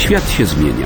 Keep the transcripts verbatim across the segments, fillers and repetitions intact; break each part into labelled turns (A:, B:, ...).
A: Świat się zmienia.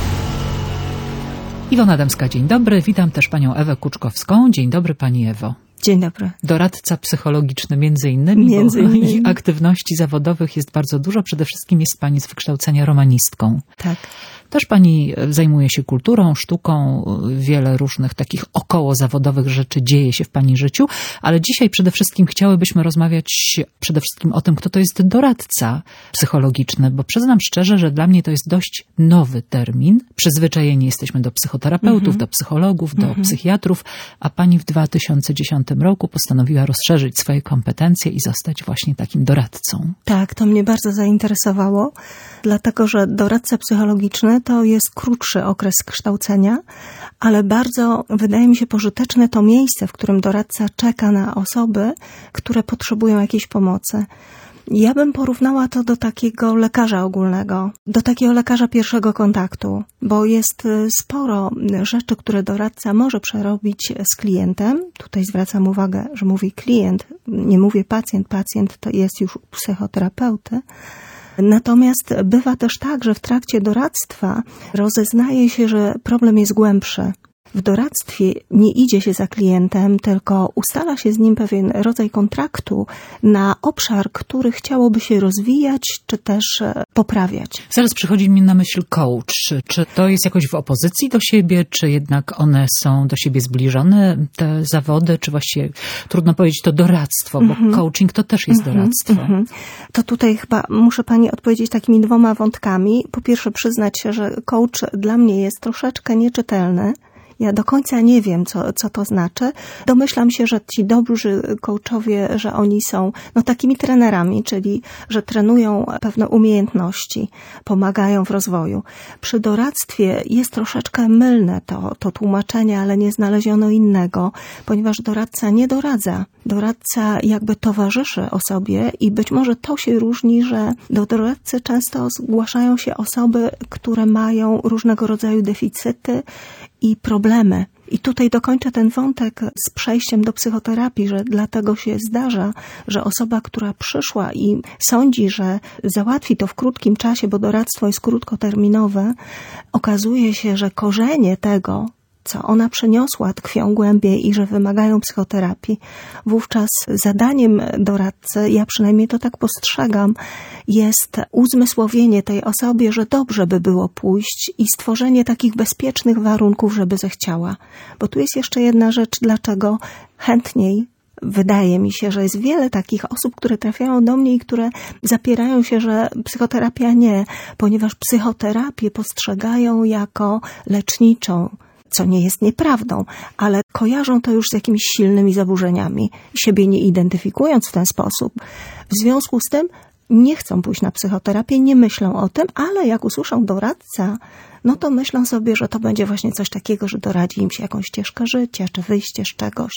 B: Iwona Adamska, dzień dobry. Witam też panią Ewę Kuczkowską. Dzień dobry pani Ewo.
C: Dzień dobry.
B: Doradca psychologiczny między innymi,
C: między
B: bo
C: innymi.
B: ich aktywności zawodowych jest bardzo dużo. Przede wszystkim jest pani z wykształcenia romanistką.
C: Tak.
B: Też pani zajmuje się kulturą, sztuką, wiele różnych takich około zawodowych rzeczy dzieje się w pani życiu, ale dzisiaj przede wszystkim chciałybyśmy rozmawiać przede wszystkim o tym, kto to jest doradca psychologiczny, bo przyznam szczerze, że dla mnie to jest dość nowy termin. Przyzwyczajeni jesteśmy do psychoterapeutów, mhm. do psychologów, do mhm. psychiatrów, a pani w dwa tysiące dziesiątym roku postanowiła rozszerzyć swoje kompetencje i zostać właśnie takim doradcą.
C: Tak, to mnie bardzo zainteresowało, dlatego że doradca psychologiczny to jest krótszy okres kształcenia, ale bardzo, wydaje mi się, pożyteczne to miejsce, w którym doradca czeka na osoby, które potrzebują jakiejś pomocy. Ja bym porównała to do takiego lekarza ogólnego, do takiego lekarza pierwszego kontaktu, bo jest sporo rzeczy, które doradca może przerobić z klientem. Tutaj zwracam uwagę, że mówię klient, nie mówię pacjent, pacjent to jest już psychoterapeuty. Natomiast bywa też tak, że w trakcie doradztwa rozeznaje się, że problem jest głębszy. W doradztwie nie idzie się za klientem, tylko ustala się z nim pewien rodzaj kontraktu na obszar, który chciałoby się rozwijać, czy też poprawiać.
B: Zaraz przychodzi mi na myśl coach. Czy to jest jakoś w opozycji do siebie, czy jednak one są do siebie zbliżone, te zawody, czy właściwie trudno powiedzieć to doradztwo, bo mm-hmm. coaching to też jest mm-hmm. doradztwo. Mm-hmm.
C: To tutaj chyba muszę pani odpowiedzieć takimi dwoma wątkami. Po pierwsze przyznać się, że coach dla mnie jest troszeczkę nieczytelny. Ja do końca nie wiem, co, co to znaczy. Domyślam się, że ci dobrzy coachowie, że oni są no, takimi trenerami, czyli że trenują pewne umiejętności, pomagają w rozwoju. Przy doradztwie jest troszeczkę mylne to, to tłumaczenie, ale nie znaleziono innego, ponieważ doradca nie doradza. Doradca jakby towarzyszy osobie i być może to się różni, że do doradcy często zgłaszają się osoby, które mają różnego rodzaju deficyty i problemy. I tutaj dokończę ten wątek z przejściem do psychoterapii, że dlatego się zdarza, że osoba, która przyszła i sądzi, że załatwi to w krótkim czasie, bo doradztwo jest krótkoterminowe, okazuje się, że korzenie tego, co ona przeniosła, tkwią głębiej i że wymagają psychoterapii. Wówczas zadaniem doradcy, ja przynajmniej to tak postrzegam, jest uzmysłowienie tej osobie, że dobrze by było pójść i stworzenie takich bezpiecznych warunków, żeby zechciała. Bo tu jest jeszcze jedna rzecz, dlaczego chętniej wydaje mi się, że jest wiele takich osób, które trafiają do mnie i które zapierają się, że psychoterapia nie, ponieważ psychoterapię postrzegają jako leczniczą, co nie jest nieprawdą, ale kojarzą to już z jakimiś silnymi zaburzeniami, siebie nie identyfikując w ten sposób. W związku z tym nie chcą pójść na psychoterapię, nie myślą o tym, ale jak usłyszą doradca, no to myślą sobie, że to będzie właśnie coś takiego, że doradzi im się jakąś ścieżkę życia, czy wyjście z czegoś.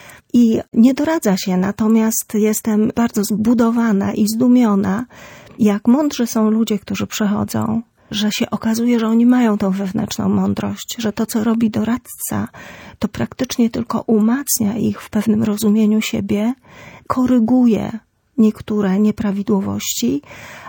C: I nie doradza się, natomiast jestem bardzo zbudowana i zdumiona, jak mądrzy są ludzie, którzy przychodzą, że się okazuje, że oni mają tą wewnętrzną mądrość, że to, co robi doradca, to praktycznie tylko umacnia ich w pewnym rozumieniu siebie, koryguje niektóre nieprawidłowości,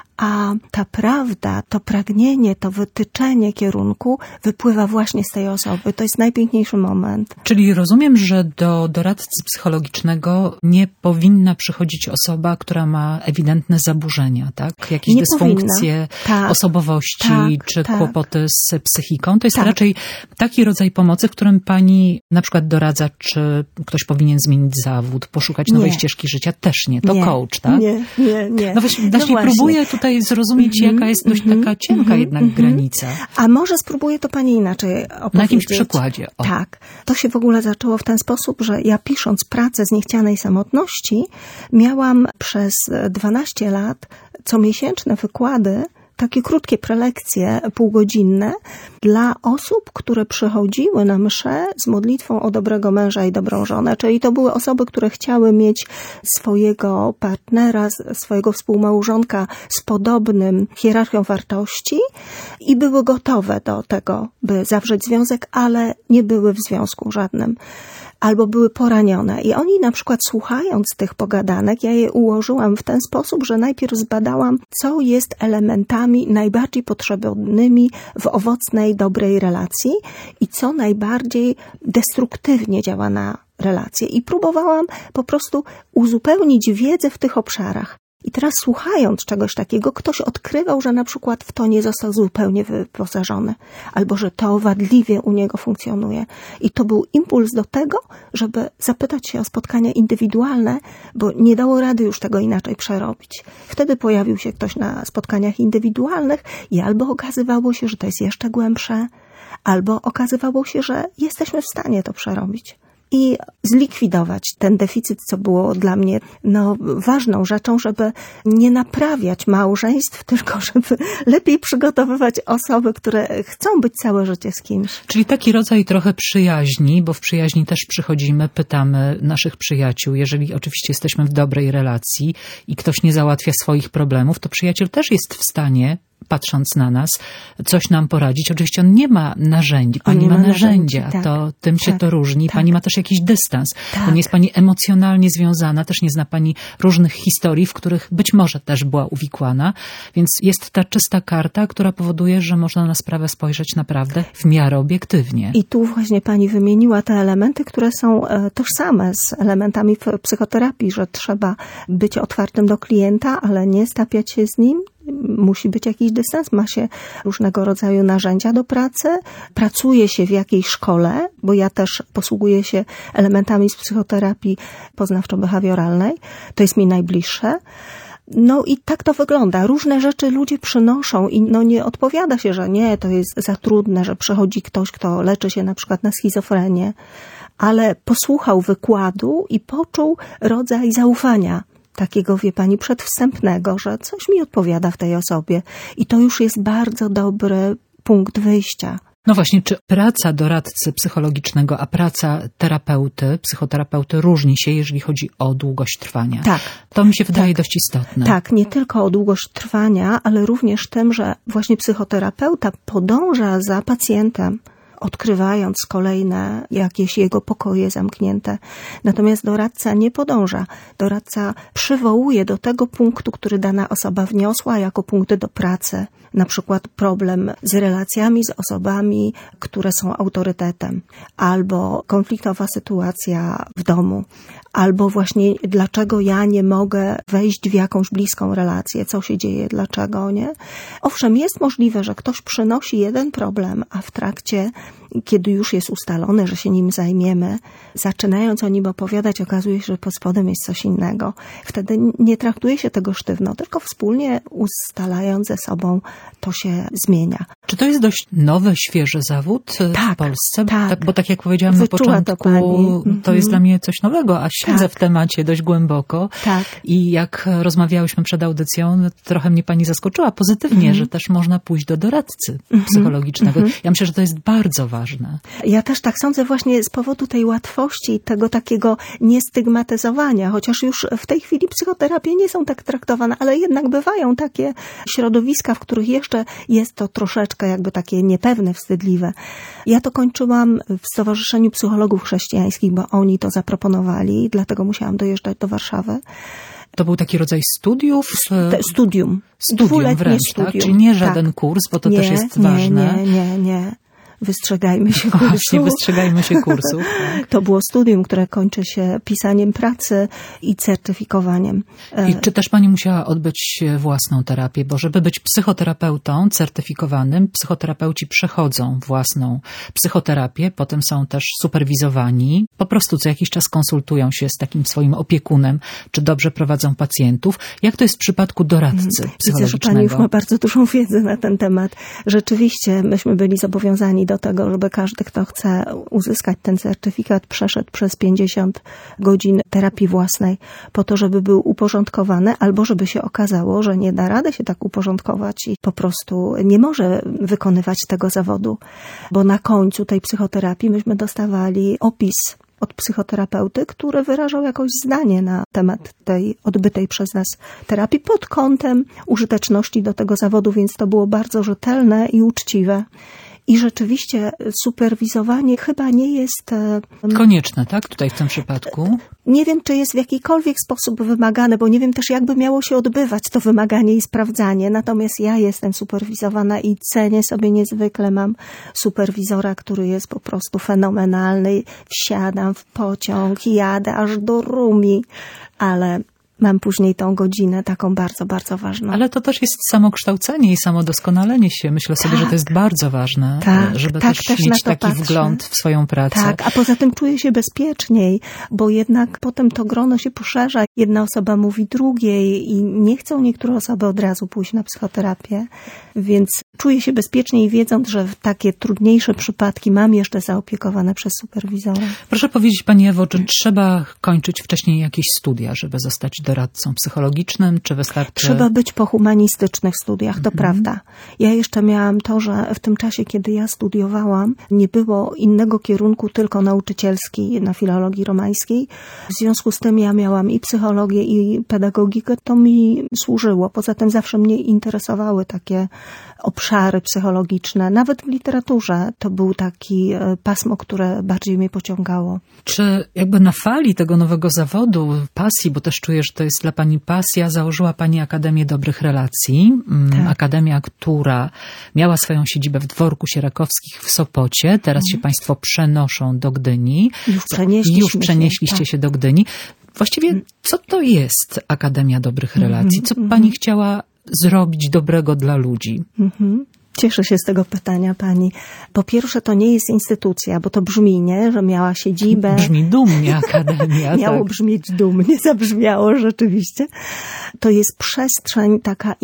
C: a ta prawda, to pragnienie, to wytyczenie kierunku wypływa właśnie z tej osoby. To jest najpiękniejszy moment.
B: Czyli rozumiem, że do doradcy psychologicznego nie powinna przychodzić osoba, która ma ewidentne zaburzenia, tak? Jakieś
C: nie
B: dysfunkcje
C: tak,
B: osobowości,
C: tak,
B: czy
C: tak.
B: kłopoty z psychiką. To jest
C: tak.
B: raczej taki rodzaj pomocy, w którym pani na przykład doradza, czy ktoś powinien zmienić zawód, poszukać nowej
C: nie.
B: ścieżki życia. Też nie. To
C: nie,
B: coach, tak?
C: Nie, nie, nie.
B: No właśnie,
C: no
B: właśnie próbuję tutaj zrozumieć, mm-hmm, jaka jest dość mm-hmm, taka cienka mm-hmm, jednak mm-hmm. granica.
C: A może spróbuję to pani inaczej opowiedzieć.
B: Na jakimś przykładzie. O.
C: Tak. To się w ogóle zaczęło w ten sposób, że ja pisząc pracę z niechcianej samotności, miałam przez dwanaście lat comiesięczne wykłady, takie krótkie prelekcje półgodzinne dla osób, które przychodziły na mszę z modlitwą o dobrego męża i dobrą żonę. Czyli to były osoby, które chciały mieć swojego partnera, swojego współmałżonka z podobnym hierarchią wartości i były gotowe do tego, by zawrzeć związek, ale nie były w związku żadnym. albo były poranione. I oni na przykład słuchając tych pogadanek, ja je ułożyłam w ten sposób, że najpierw zbadałam, co jest elementami najbardziej potrzebnymi w owocnej, dobrej relacji i co najbardziej destruktywnie działa na relacje. I próbowałam po prostu uzupełnić wiedzę w tych obszarach. I teraz słuchając czegoś takiego, ktoś odkrywał, że na przykład w to nie został zupełnie wyposażony, albo że to wadliwie u niego funkcjonuje. I to był impuls do tego, żeby zapytać się o spotkania indywidualne, bo nie dało rady już tego inaczej przerobić. Wtedy pojawił się ktoś na spotkaniach indywidualnych i albo okazywało się, że to jest jeszcze głębsze, albo okazywało się, że jesteśmy w stanie to przerobić. I zlikwidować ten deficyt, co było dla mnie no, ważną rzeczą, żeby nie naprawiać małżeństw, tylko żeby lepiej przygotowywać osoby, które chcą być całe życie z kimś.
B: Czyli taki rodzaj trochę przyjaźni, bo w przyjaźni też przychodzimy, pytamy naszych przyjaciół. Jeżeli oczywiście jesteśmy w dobrej relacji i ktoś nie załatwia swoich problemów, to przyjaciel też jest w stanie, patrząc na nas, coś nam poradzić. Oczywiście on nie ma narzędzi. Pani ma, ma narzędzia, tak, to tym się tak, to różni. Tak. Pani ma też jakiś dystans. Tak. Bo nie jest pani emocjonalnie związana, też nie zna pani różnych historii, w których być może też była uwikłana. Więc jest ta czysta karta, która powoduje, że można na sprawę spojrzeć naprawdę w miarę obiektywnie.
C: I tu właśnie pani wymieniła te elementy, które są tożsame z elementami w psychoterapii, że trzeba być otwartym do klienta, ale nie stapiać się z nim. Musi być jakiś dystans, ma się różnego rodzaju narzędzia do pracy, pracuje się w jakiejś szkole, bo ja też posługuję się elementami z psychoterapii poznawczo-behawioralnej, to jest mi najbliższe. No i tak to wygląda. Różne rzeczy ludzie przynoszą i no nie odpowiada się, że nie, to jest za trudne, że przychodzi ktoś, kto leczy się na przykład na schizofrenię, ale posłuchał wykładu i poczuł rodzaj zaufania. Takiego, wie pani, przedwstępnego, że coś mi odpowiada w tej osobie. I to już jest bardzo dobry punkt wyjścia.
B: No właśnie, czy praca doradcy psychologicznego, a praca terapeuty, psychoterapeuty różni się, jeżeli chodzi o długość trwania?
C: Tak.
B: To mi się wydaje
C: tak.
B: dość istotne.
C: Tak, nie tylko o długość trwania, ale również tym, że właśnie psychoterapeuta podąża za pacjentem, odkrywając kolejne jakieś jego pokoje zamknięte. Natomiast doradca nie podąża. Doradca przywołuje do tego punktu, który dana osoba wniosła jako punkty do pracy. Na przykład problem z relacjami z osobami, które są autorytetem, albo konfliktowa sytuacja w domu, albo właśnie dlaczego ja nie mogę wejść w jakąś bliską relację, co się dzieje, dlaczego, nie? Owszem, jest możliwe, że ktoś przynosi jeden problem, a w trakcie, kiedy już jest ustalone, że się nim zajmiemy, zaczynając o nim opowiadać, okazuje się, że pod spodem jest coś innego. Wtedy nie traktuje się tego sztywno, tylko wspólnie ustalając ze sobą, to się zmienia.
B: Czy to jest dość nowy, świeży zawód
C: tak,
B: w Polsce?
C: Tak,
B: tak. Bo tak jak powiedziałam na początku, to, to jest mm-hmm. dla mnie coś nowego, a siedzę tak. w temacie dość głęboko.
C: Tak.
B: I jak rozmawiałyśmy przed audycją, no, trochę mnie pani zaskoczyła pozytywnie, mm-hmm. że też można pójść do doradcy mm-hmm. psychologicznego. Mm-hmm. Ja myślę, że to jest bardzo ważne.
C: Ja też tak sądzę właśnie z powodu tej łatwości, tego takiego niestygmatyzowania, chociaż już w tej chwili psychoterapie nie są tak traktowane, ale jednak bywają takie środowiska, w których jeszcze jest to troszeczkę jakby takie niepewne, wstydliwe. Ja to kończyłam w Stowarzyszeniu Psychologów Chrześcijańskich, bo oni to zaproponowali, dlatego musiałam dojeżdżać do Warszawy.
B: To był taki rodzaj studiów?
C: Studium.
B: Studium wręcz, studium. Tak? Czyli nie żaden tak. kurs, bo to
C: nie,
B: też jest
C: nie,
B: ważne.
C: Nie, nie, nie. Wystrzegajmy się kursu.
B: Właśnie, wystrzegajmy się kursów. Tak.
C: To było studium, które kończy się pisaniem pracy i certyfikowaniem.
B: I czy też pani musiała odbyć własną terapię? Bo żeby być psychoterapeutą certyfikowanym, psychoterapeuci przechodzą własną psychoterapię, potem są też superwizowani. Po prostu co jakiś czas konsultują się z takim swoim opiekunem, czy dobrze prowadzą pacjentów. Jak to jest w przypadku doradcy hmm. psychologicznego?
C: Widzę, że pani już ma bardzo dużą wiedzę na ten temat. Rzeczywiście myśmy byli zobowiązani do tego, żeby każdy, kto chce uzyskać ten certyfikat, przeszedł przez pięćdziesiąt godzin terapii własnej po to, żeby był uporządkowany, albo żeby się okazało, że nie da rady się tak uporządkować i po prostu nie może wykonywać tego zawodu. Bo na końcu tej psychoterapii myśmy dostawali opis od psychoterapeuty, który wyrażał jakoś zdanie na temat tej odbytej przez nas terapii pod kątem użyteczności do tego zawodu, więc to było bardzo rzetelne i uczciwe. I rzeczywiście superwizowanie chyba nie jest...
B: konieczne, tak? Tutaj w tym przypadku?
C: Nie wiem, czy jest w jakikolwiek sposób wymagane, bo nie wiem też, jakby miało się odbywać to wymaganie i sprawdzanie. Natomiast ja jestem superwizowana i cenię sobie niezwykle. Mam superwizora, który jest po prostu fenomenalny. Wsiadam w pociąg, jadę aż do Rumi, ale mam później tą godzinę taką bardzo, bardzo ważną.
B: Ale to też jest samokształcenie i samodoskonalenie się. Myślę sobie, tak, że to jest bardzo ważne,
C: tak,
B: żeby
C: tak,
B: też,
C: też
B: mieć taki
C: patrzę.
B: wgląd w swoją pracę.
C: Tak, a poza tym czuję się bezpieczniej, bo jednak potem to grono się poszerza. Jedna osoba mówi drugiej i nie chcą niektóre osoby od razu pójść na psychoterapię, więc czuję się bezpieczniej, wiedząc, że w takie trudniejsze przypadki mam jeszcze zaopiekowane przez superwizora.
B: Proszę powiedzieć, Pani Ewo, czy trzeba kończyć wcześniej jakieś studia, żeby zostać doradcą psychologicznym, czy wystarczy...
C: Trzeba być po humanistycznych studiach, to mm-hmm. prawda. Ja jeszcze miałam to, że w tym czasie, kiedy ja studiowałam, nie było innego kierunku, tylko nauczycielski na filologii romańskiej. W związku z tym ja miałam i psychologię, i pedagogikę. To mi służyło. Poza tym zawsze mnie interesowały takie obszary psychologiczne. Nawet w literaturze to był taki pasmo, które bardziej mnie pociągało.
B: Czy jakby na fali tego nowego zawodu, pasji, bo też czuję, że to jest dla Pani pasja, założyła Pani Akademię Dobrych Relacji. Tak. Akademia, która miała swoją siedzibę w Dworku Sierakowskich w Sopocie. Teraz hmm. się Państwo przenoszą do Gdyni.
C: Już przenieśliśmy
B: Już przenieśliście się,
C: się
B: tak. do Gdyni. Właściwie co to jest Akademia Dobrych Relacji? Co
C: mm-hmm.
B: Pani chciała zrobić dobrego dla ludzi?
C: Mm-hmm. Cieszę się z tego pytania Pani. Po pierwsze, to nie jest instytucja, bo to brzmi, nie? Że miała siedzibę.
B: Brzmi dumnie Akademia.
C: Miało
B: tak.
C: brzmieć dumnie, zabrzmiało rzeczywiście. To jest przestrzeń taka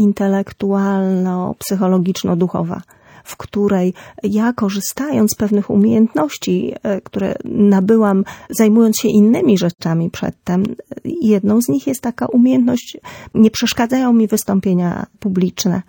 C: intelektualno-psychologiczno-duchowa, w której ja, korzystając z pewnych umiejętności, które nabyłam, zajmując się innymi rzeczami przedtem, jedną z nich jest taka umiejętność, nie przeszkadzają mi wystąpienia publiczne.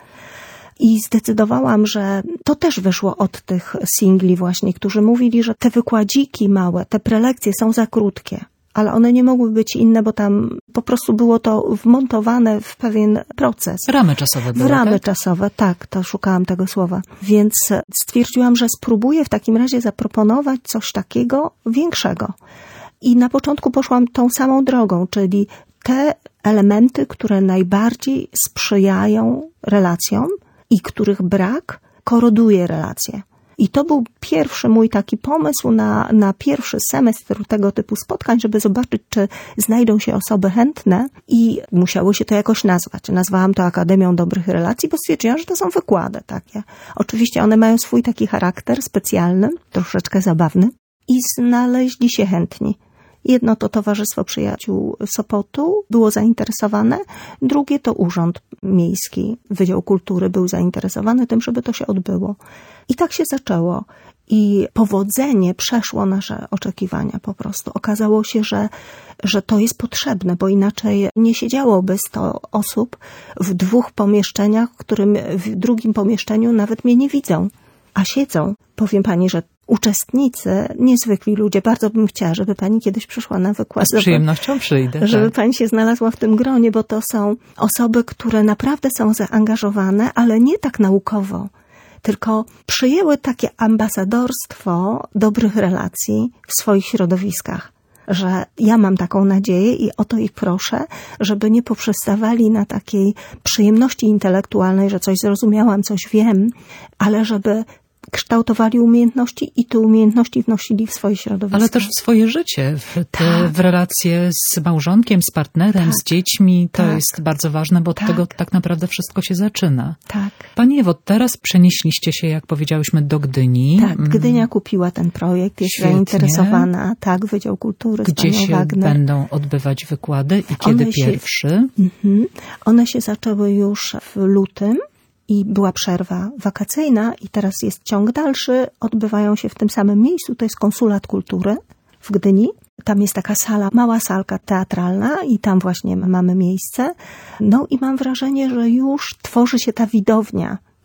C: I zdecydowałam, że to też wyszło od tych singli właśnie, którzy mówili, że te wykładziki małe, te prelekcje są za krótkie. Ale one nie mogły być inne, bo tam po prostu było to wmontowane w pewien proces.
B: Ramy czasowe były,
C: W ramy
B: tak?
C: czasowe, tak, to szukałam tego słowa. Więc stwierdziłam, że spróbuję w takim razie zaproponować coś takiego większego. I na początku poszłam tą samą drogą, czyli te elementy, które najbardziej sprzyjają relacjom i których brak koroduje relacje. I to był pierwszy mój taki pomysł na, na pierwszy semestr tego typu spotkań, żeby zobaczyć, czy znajdą się osoby chętne i musiało się to jakoś nazwać. Nazwałam to Akademią Dobrych Relacji, bo stwierdziłam, że to są wykłady takie. Oczywiście one mają swój taki charakter specjalny, troszeczkę zabawny i znaleźli się chętni. Jedno to Towarzystwo Przyjaciół Sopotu było zainteresowane, drugie to Urząd Miejski, Wydział Kultury był zainteresowany tym, żeby to się odbyło. I tak się zaczęło. I powodzenie przeszło nasze oczekiwania po prostu. Okazało się, że, że to jest potrzebne, bo inaczej nie siedziałoby sto osób w dwóch pomieszczeniach, w którym w drugim pomieszczeniu nawet mnie nie widzą, a siedzą. Powiem Pani, że uczestnicy, niezwykli ludzie, bardzo bym chciała, żeby Pani kiedyś przyszła na wykład.
B: Z przyjemnością przyjdę.
C: Żeby
B: tak.
C: Pani się znalazła w tym gronie, bo to są osoby, które naprawdę są zaangażowane, ale nie tak naukowo, tylko przyjęły takie ambasadorstwo dobrych relacji w swoich środowiskach. Że ja mam taką nadzieję i o to ich proszę, żeby nie poprzestawali na takiej przyjemności intelektualnej, że coś zrozumiałam, coś wiem, ale żeby kształtowali umiejętności i te umiejętności wnosili w swoje środowisko.
B: Ale też w swoje życie, w, te,
C: tak.
B: w relacje z małżonkiem, z partnerem, tak. z dziećmi. To
C: tak.
B: jest bardzo ważne, bo od
C: tak.
B: tego tak naprawdę wszystko się zaczyna.
C: Tak.
B: Pani Ewo, teraz przenieśliście się, jak powiedziałyśmy, do Gdyni.
C: Tak, Gdynia kupiła ten projekt, jest
B: Świetnie.
C: zainteresowana. Tak, Wydział Kultury.
B: Gdzie się
C: Wagner.
B: będą odbywać wykłady i kiedy
C: One
B: pierwszy?
C: Się, mm-hmm. One się zaczęły już w lutym. I była przerwa wakacyjna i teraz jest ciąg dalszy. Odbywają się w tym samym miejscu. To jest Konsulat Kultury w Gdyni. Tam jest taka sala, mała salka teatralna i tam właśnie mamy miejsce. No i mam wrażenie, że już tworzy się ta widownia.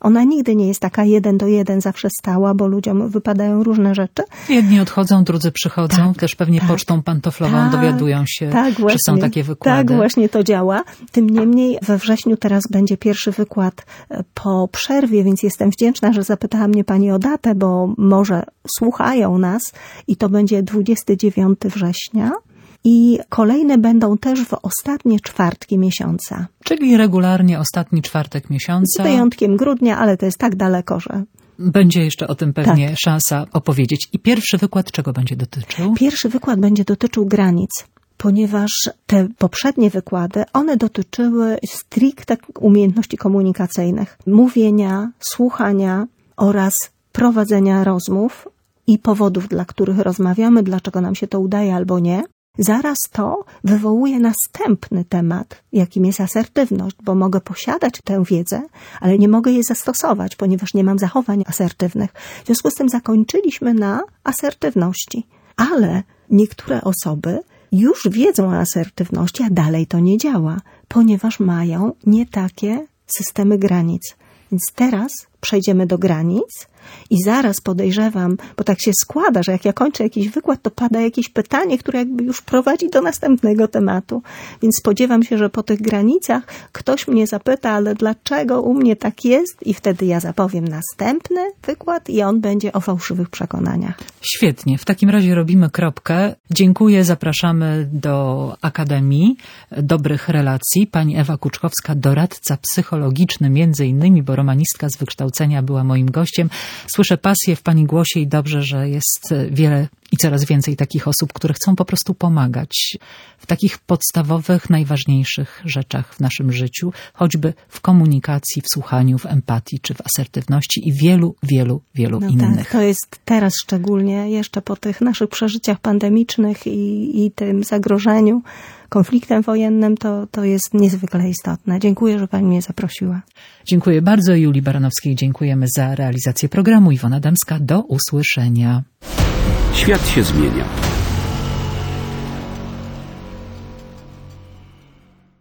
C: Ona nigdy nie jest taka jeden do jeden zawsze stała, bo ludziom wypadają różne rzeczy.
B: Jedni odchodzą, drudzy przychodzą,
C: tak,
B: też pewnie
C: tak,
B: pocztą pantoflową
C: tak,
B: dowiadują się,
C: tak, właśnie,
B: że są takie wykłady.
C: Tak, właśnie to działa. Tym niemniej we wrześniu teraz będzie pierwszy wykład po przerwie, więc jestem wdzięczna, że zapytała mnie pani o datę, bo może słuchają nas i to będzie dwudziestego dziewiątego września. I kolejne będą też w ostatnie czwartki miesiąca.
B: Czyli regularnie ostatni czwartek miesiąca.
C: Z wyjątkiem grudnia, ale to jest tak daleko, że...
B: Będzie jeszcze o tym pewnie
C: tak.
B: szansa opowiedzieć. I pierwszy wykład czego będzie dotyczył?
C: Pierwszy wykład będzie dotyczył granic, ponieważ te poprzednie wykłady, one dotyczyły stricte umiejętności komunikacyjnych. Mówienia, słuchania oraz prowadzenia rozmów i powodów, dla których rozmawiamy, dlaczego nam się to udaje albo nie. Zaraz to wywołuje następny temat, jakim jest asertywność, bo mogę posiadać tę wiedzę, ale nie mogę jej zastosować, ponieważ nie mam zachowań asertywnych. W związku z tym zakończyliśmy na asertywności. Ale niektóre osoby już wiedzą o asertywności, a dalej to nie działa, ponieważ mają nie takie systemy granic. Więc teraz przejdziemy do granic i zaraz podejrzewam, bo tak się składa, że jak ja kończę jakiś wykład, to pada jakieś pytanie, które jakby już prowadzi do następnego tematu. Więc spodziewam się, że po tych granicach ktoś mnie zapyta, ale dlaczego u mnie tak jest? I wtedy ja zapowiem następny wykład i on będzie o fałszywych przekonaniach.
B: Świetnie. W takim razie robimy kropkę. Dziękuję. Zapraszamy do Akademii Dobrych Relacji. Pani Ewa Kuczkowska, doradca psychologiczny między innymi, bo romanistka z wykształcenia była moim gościem. Słyszę pasję w pani głosie i dobrze, że jest wiele i coraz więcej takich osób, które chcą po prostu pomagać w takich podstawowych, najważniejszych rzeczach w naszym życiu, choćby w komunikacji, w słuchaniu, w empatii czy w asertywności i wielu, wielu, wielu
C: no
B: innych.
C: Tak, to jest teraz szczególnie jeszcze po tych naszych przeżyciach pandemicznych i, i tym zagrożeniu konfliktem wojennym, to, to jest niezwykle istotne. Dziękuję, że pani mnie zaprosiła.
B: Dziękuję bardzo. Julii Baranowskiej dziękujemy za realizację programu. Iwona Dębska, do usłyszenia.
A: Świat się zmienia.